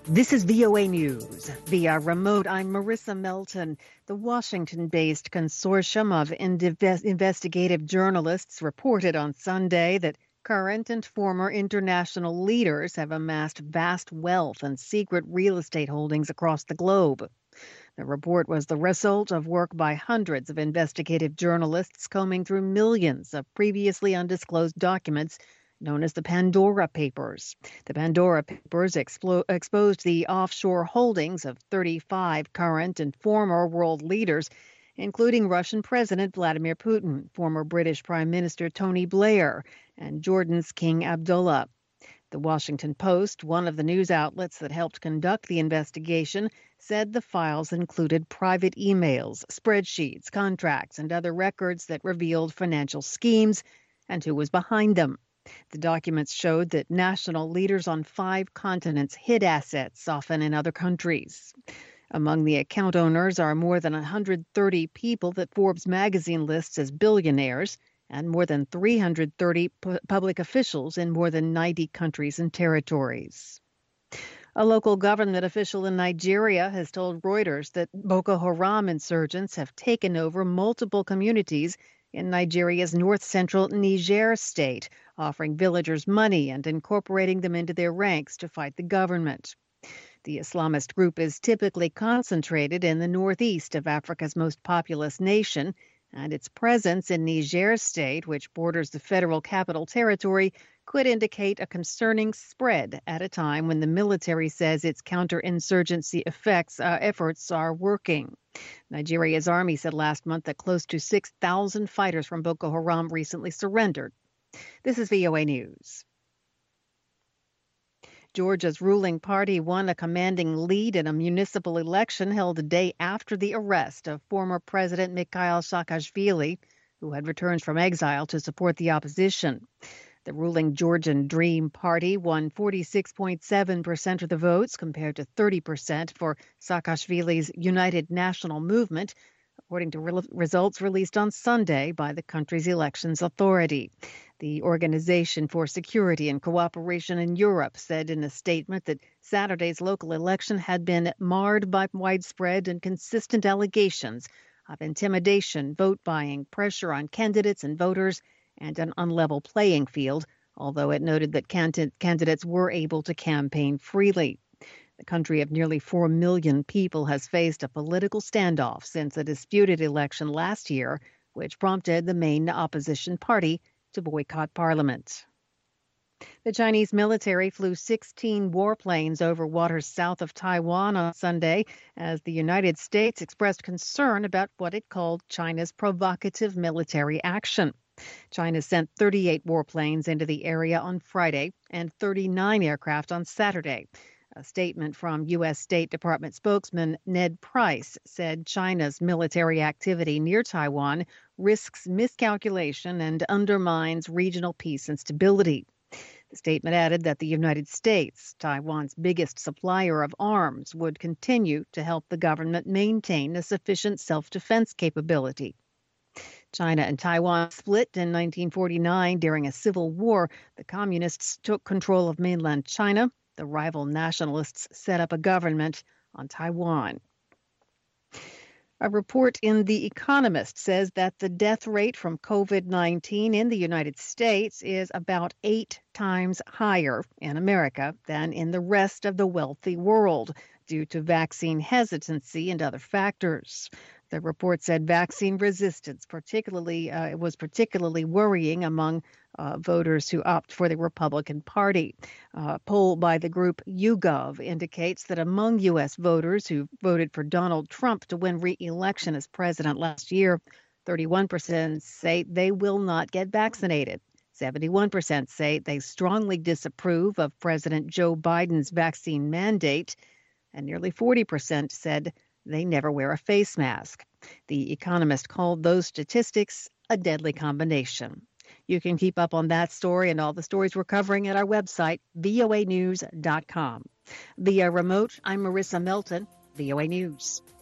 This is VOA News. Via remote, I'm Marissa Melton. The Washington-based consortium of investigative journalists reported on Sunday that current and former international leaders have amassed vast wealth and secret real estate holdings across the globe. The report was the result of work by hundreds of investigative journalists combing through millions of previously undisclosed documents known as the Pandora Papers. The Pandora Papers exposed the offshore holdings of 35 current and former world leaders, including Russian President Vladimir Putin, former British Prime Minister Tony Blair, and Jordan's King Abdullah. The Washington Post, one of the news outlets that helped conduct the investigation, said the files included private emails, spreadsheets, contracts, and other records that revealed financial schemes and who was behind them. The documents showed that national leaders on 5 continents hid assets, often in other countries. Among the account owners are more than 130 people that Forbes magazine lists as billionaires, and more than 330 public officials in more than 90 countries and territories. A local government official in Nigeria has told Reuters that Boko Haram insurgents have taken over multiple communities in Nigeria's north-central Niger state, offering villagers money and incorporating them into their ranks to fight the government. The Islamist group is typically concentrated in the northeast of Africa's most populous nation, and its presence in Niger state, which borders the federal capital territory, could indicate a concerning spread at a time when the military says its counterinsurgency efforts are working. Nigeria's army said last month that close to 6,000 fighters from Boko Haram recently surrendered. This is VOA News. Georgia's ruling party won a commanding lead in a municipal election held a day after the arrest of former President Mikhail Saakashvili, who had returned from exile to support the opposition. The ruling Georgian Dream Party won 46.7% of the votes compared to 30% for Saakashvili's United National Movement, according to results released on Sunday by the country's elections authority. The Organization for Security and Cooperation in Europe said in a statement that Saturday's local election had been marred by widespread and consistent allegations of intimidation, vote buying, pressure on candidates and voters, and an unlevel playing field, although it noted that candidates were able to campaign freely. The country of nearly 4 million people has faced a political standoff since a disputed election last year, which prompted the main opposition party to boycott parliament. The Chinese military flew 16 warplanes over waters south of Taiwan on Sunday as the United States expressed concern about what it called China's provocative military action. China sent 38 warplanes into the area on Friday and 39 aircraft on Saturday. A statement from U.S. State Department spokesman Ned Price said China's military activity near Taiwan risks miscalculation and undermines regional peace and stability. The statement added that the United States, Taiwan's biggest supplier of arms, would continue to help the government maintain a sufficient self-defense capability. China and Taiwan split in 1949 during a civil war. The communists took control of mainland China. The rival nationalists set up a government on Taiwan. A report in The Economist says that the death rate from COVID-19 in the United States is about 8 times higher in America than in the rest of the wealthy world due to vaccine hesitancy and other factors. The report said vaccine resistance was particularly worrying among voters who opt for the Republican Party. A poll by the group YouGov indicates that among U.S. voters who voted for Donald Trump to win re-election as president last year, 31% say they will not get vaccinated. 71% say they strongly disapprove of President Joe Biden's vaccine mandate, and nearly 40% said they never wear a face mask. The Economist called those statistics a deadly combination. You can keep up on that story and all the stories we're covering at our website, voanews.com. Via remote, I'm Marissa Melton, VOA News.